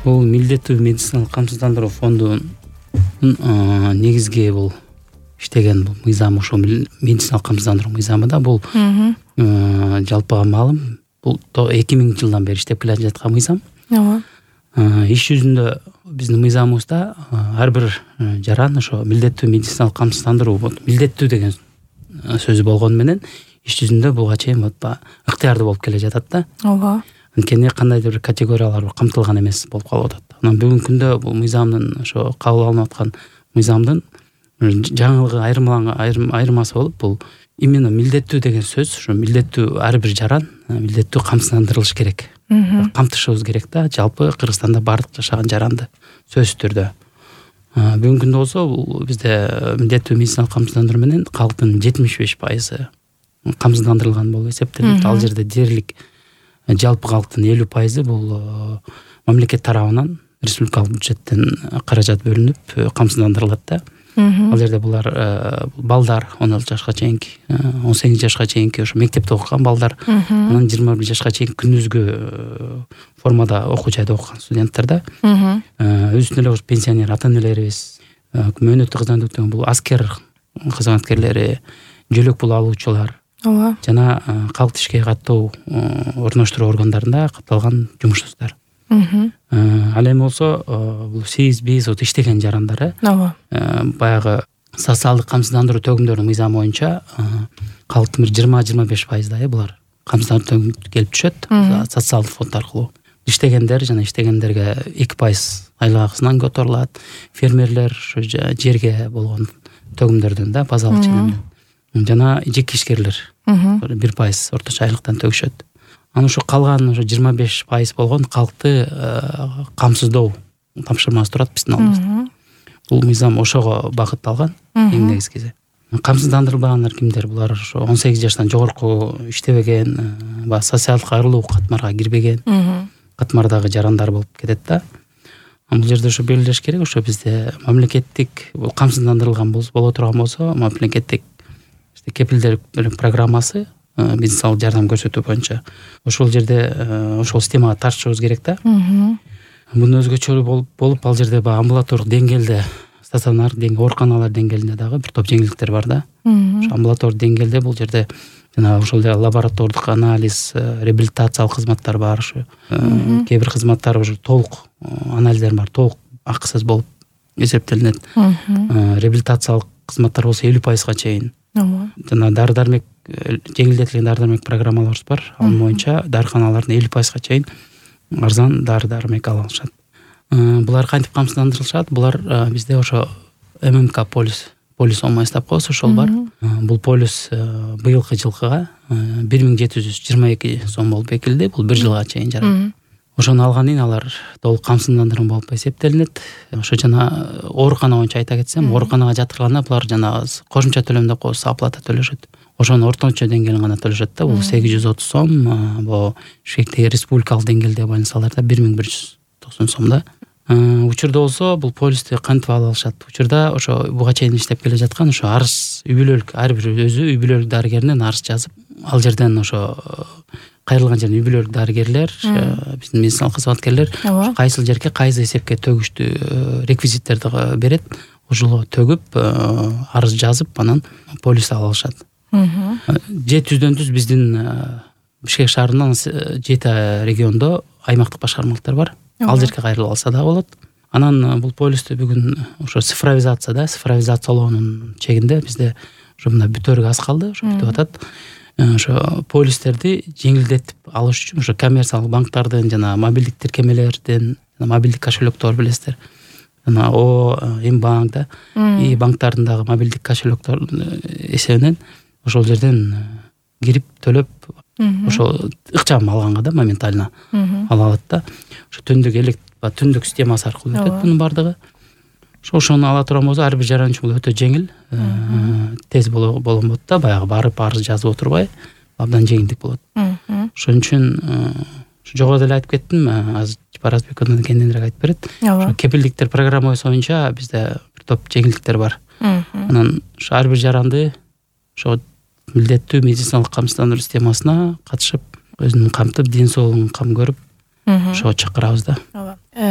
Бул милдеттүү медициналык камсыздандыруу фондунун негизги бул иштеген бул мыйзам ошо медициналык камсыздандыруу мыйзамы да бул жалпыга маалым бул 2000 жылдан бери иштеп келе жаткан мыйзам. Ооба. Иш жүзүндө биздин мыйзамыбызда ар бир жаран ошо милдеттүү медициналык камсыздандыруу милдеттүү деген сөз болгону менен иш жүзүндө буга чейин ыктыярдуу болуп келе жатат да. Ооба. Анткени кандайдыр бир категориялар камтылган эмес болуп калып атат. Анан бүгүнкү күндө бул мыйзамдын ошо кабыл алынып аткан мыйзамдын жаңылыгы айырмасы болуп бул именно милдеттүү деген сөз ошо милдеттүү ар бир жаран милдеттүү камсыздандырылыш керек. Камтышыбыз керек да, жалпы Кыргызстанда бардык жашаган жаранды сөзсүз түрдө. Бүгүнкү күндө болсо бул бизде милдеттүү медициналык камсыздандыруу менен калктын 75% камсыздандырылган болуп эсептелет. Ал жерде дээрлик жалпы калктын 50% бул мамлекет тарабынан республикалык бюджеттен каражат бөлүнүп камсыздандырылат да. Ал жерде булар балдар 16 жашка чейинки, 18 жашка чейинки ошо мектепте окуган балдар, анан 21 жашка чейин күндүзгү формада окуу жайда окуган студенттер да. Өзүнүн эле пенсионер ата-энелерибиз, мөөнөттүк кызмат өтөгөн бул аскер кызматкерлери, жөлөк пул алуучулар жана калкты ишке каттоо орноштуруу органдарында катталган жумушчуздар. Ал эми болсо бул сиз биз иштеген жарандар баягы социалдык камсыздандыруу төгүмдөрүнүн мыйзамы боюнча калктын бир 20-25% булар камсыздандыруу төгүмү келип түшөт социалдык фонд аркылуу. Иштегендер жана иштегендерге 2% айлык акысынан которулат. Фермерлер ошо жерге болгон төгүмдөрдөн да базалык ченемден. Жана жеке ишкерлер 1% орточо айлыктан төгүшөт. Анан ошо калган ошо 25% болгон калкты камсыздоо тапшырмасы турат биздин алдыбызда. Бул мыйзам ошого багытталган эң негизгиси. Камсыздандырылбагандар кимдер? Булар ошо 18 жаштан жогорку иштебеген, социалдык айрылуу катмарга кирбеген катмардагы жарандар болуп кетет да. Бул жерде ошо белгилеш керек, ошо бизде мамлекеттик бул камсыздандырылган боло турган болсо, мамлекеттик кепилдер программасы медициналык жардам көрсөтүү боюнча ошол жерде ошол системага тартышыбыз керек да. Мунун өзгөчөлүгү болуп ал жерде амбулатордук деңгээлде, стационар деңгээлде, ооруканалар деңгээлинде дагы бир топ жеңилдиктер бар да. Ошо амбулатордук деңгээлде бул жерде жана ошол лаборатордук анализ, реабилитациялык кызматтар бар, ошо кээ бир кызматтар уже толук анализдер бар, толук акысыз болуп эсептелинет. Реабилитациялык кызматтар болсо 50%га чейин. Жана дары-дармек жеңилдетилген дары-дармек программаларыбыз бар. Ал боюнча дарыканалардын 50%га чейин арзан дары-дармек ала алышат. Булар кантип камсыздандырылышат? Булар бизде ошо ММК полис ОМС деп коебуз, ошол бар. Бул полис быйылкы жылкыга 1722 сом болуп бекилди. Бул 1 жылга чейин жарат. Ошону алгандан кийин алар толук камсыздандыруу болуп эсептелинет. Ошо жана оорукана боюнча айта кетсем, ооруканага жаткырганда булар жана кошумча төлөм деп коебуз, оплата төлөшөт. Ошонун орточо деңгээлин гана төлөшөт да. Бул 830 сом, бул Шектеги республикалык деңгээлде больницаларда 1190 сом да. Учурда болсо бул полисти кантип ала алышат? Учурда ошо буга чейин иштеп келе жаткан ошо арыз үй бүлөлүк ар бир өзү үй бүлөлүк дарыгеринен арыз жазып, ал жерден ошо кайрылган жерден үй бүлөлүк дарыгерлер, биздин медициналык кызматкерлер кайсыл жерге кайсы эсепке төгүштү реквизиттерди берет. Ошого төгүп арыз жазып, анан полис ала алышат. 700-дөн биздин Бишкек шаарынын 7 региондо аймактык башкармалыктар бар. Ал жерге кайрылып алса да болот. Анан бул полисти бүгүн ошо цифровизациялоонун чегинде бизде ошо мына бүтөрүгө аз калды, ошо бүтүп атат. Ошо полистерди жеңилдетип алыш үчүн ошо коммерциялык банктардын жана мобилдик тиркемелердин, мобилдик кошелектор билесиздер. Жана Мбанк да, и банктардын дагы мобилдик кошелектор эсебинен ошол жерден кирип төлөп ошо ыкчам алганга да моментально ала алат да. Ошо түндүк системасы аркылуу өтөт бунун бардыгы. Ошону ала турган болсо ар бир жаран үчүн бул өтө жеңил, тез болгон болот да, баягы барып арыз жазып отурбай, абдан жеңилдик болот. Ошон үчүн жогоруда эле айтып кеттим, азыр Паразбек андан кененирээк айтып берет. Ошо кепилдиктер программасы боюнча бизде бир топ жеңилдиктер бар. Анан ошо ар бир жаранды ошо милдеттүү медициналык камсыздандыруу системасына катышып, өзүнүн камтып, ден соолугун кам көрүп, ошого чакырабыз да.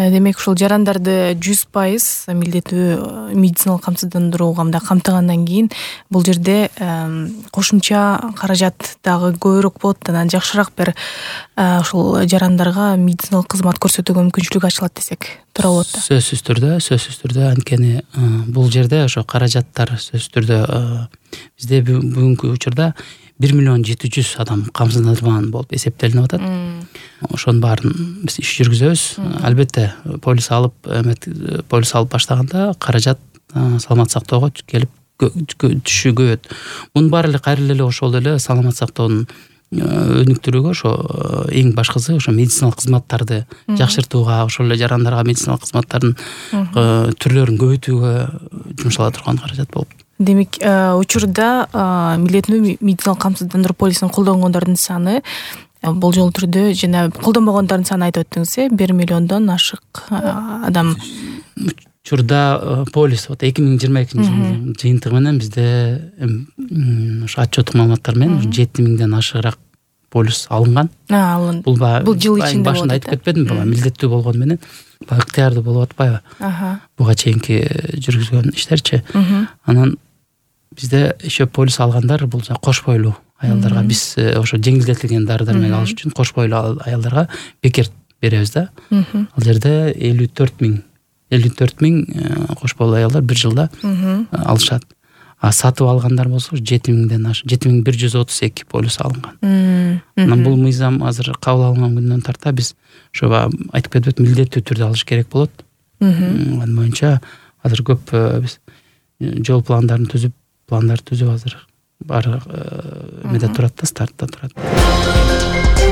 Демек ушул жарандарды 100% милдеттүү медициналык камсыздандырууга мындай камтыгандан кийин бул жерде кошумча каражат дагы көбүрөөк болот, анан жакшыраак бир ушул жарандарга медициналык кызмат көрсөтүүгө мүмкүнчүлүк ачылат десек туура болот да. Сөзсүз түрдө анткени бул жерде ошо каражаттар сөзсүз түрдө бизде бүгүнкү учурда 1.700.000 адам камсыздандырылган болуп эсептелинип атат. Ошонун баарын биз иш жүргүзөбүз. Албетте полис алып баштаганда каражат саламат сактоого келип түшүгөт. Мунун баары эле кайрылып эле ошол эле саламат сактоонун өнүктүрүүгө ошо эң башкысы ошо медициналык кызматтарды жакшыртууга, ошол эле жарандарга медициналык кызматтардын түрлөрүн көбөйтүүгө жумшала турган каражат болуп. Демек, учурда милдеттүү медициналык камсыздандыруу полисин колдонгондордун саны бул жолу түрдө жана колдонбогондордун саны айтып өттүңүз, 1 миллиондон ашык адам. Учурда полис 2022 жылдын жыйынтыгы менен бизде ошо отчеттук маалыматтар менен 7.000ден ашыгыраак полис алынган. Бул жыл ичинде болот. Башында айтып кетпедимби, буга милдеттүү болгону менен ыктыярдуу болуп атпайбы? Буга чейинки жүргүзгөн иштерчи. Анан бизде еще полис алгандар бул кош бойлуу аялдарга биз ошо жеңилдетилген дары-дармек алыш үчүн кош бойлуу аялдарга бекер беребиз да. Ал жерде 54.000 кош бойлуу аялдар бир жылда алышат. Сатып алгандар болсо 7.132 полис алынган. Анан бул мыйзам азыр кабыл алынган күндөн тарта биз ошо айтып кетип милдеттүү түрдө алыш керек болот. Анын боюнча азыр көп биз жол пландарын түзүп азыр баары эмеде турат да, стартта турат.